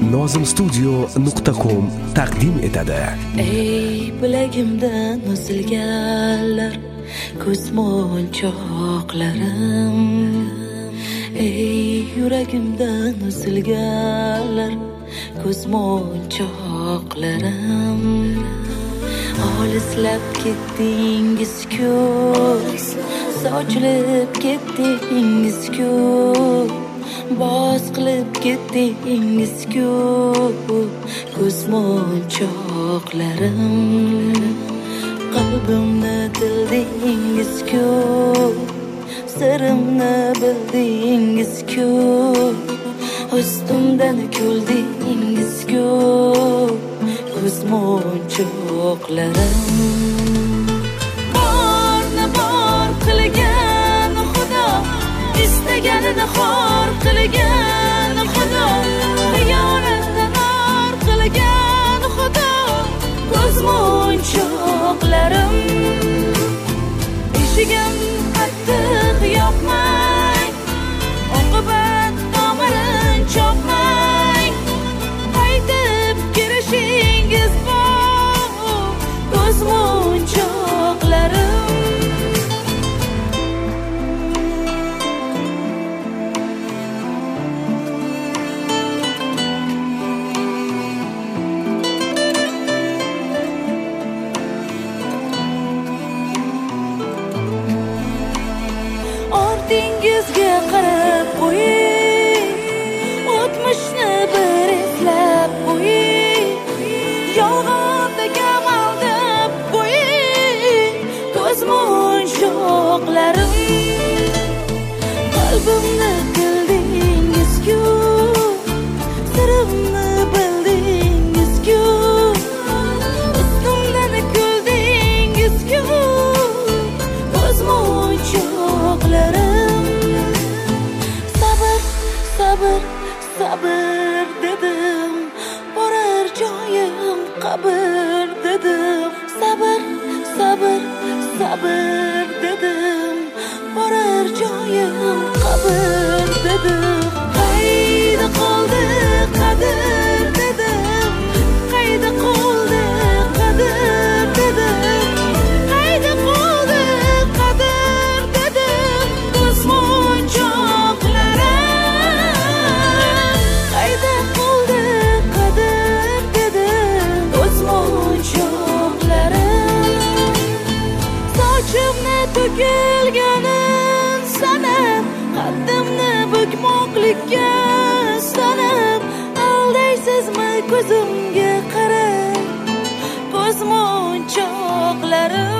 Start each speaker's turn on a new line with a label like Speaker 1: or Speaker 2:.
Speaker 1: nozimstudio.com taqdim etadi.
Speaker 2: Ey bilagimdan osilganlar, ko'zmonchoqlarim. Ey yuragimdan osilganlar, ko'zmonchoqlarim. Olislab ketdingiz-ku, sochilib ketdingiz-ku, boz qilib ketdingiz-ku, ko'zmonchoqlarim. Qalbimni tildingiz-ku, sirimni bildingiz-ku, ustimdan kuldingiz-ku, ko'zmonchoqlarim. Borni bor qilgan Xudo, istaganini xor qilgan Xudo, xiyonatni nor qilgan Xudo, ko'zmonchoqlarim. Eshigim qattiq yopmang, oqibat tomirin chopmang, qaytib kirishingiz bor, ko'zmonchoqlarim. Ortingizga qarab qo'ying, o'tmishni bir eslab qo'ying, yolg'onda kamaldab qo'ying, ko'zmonchoqlarim. Qalbimni bildingiz-ku, sirimni bildingiz-ku, ustimdan kuldingiz-ku, ko'zmonchoqlarim. Sabr, sabr, sabr dedim, borar joyim qabr dedim. Sabr, sabr, sabr dedim, borar joyim qabr dedim. Qayda qoldi qadr dedim, qayda qoldi qadr dedim, qayda qoldi qadr dedim, ko'zmonchoqlarim. Qayda qoldi qadr dedim, ko'zmonchoqlarim. Sochimni to'kilganin sanab, qaddimni bukmoqlikka sanab, aldaysizmi ko'zimga qarab, ko'zmonchoqlarim.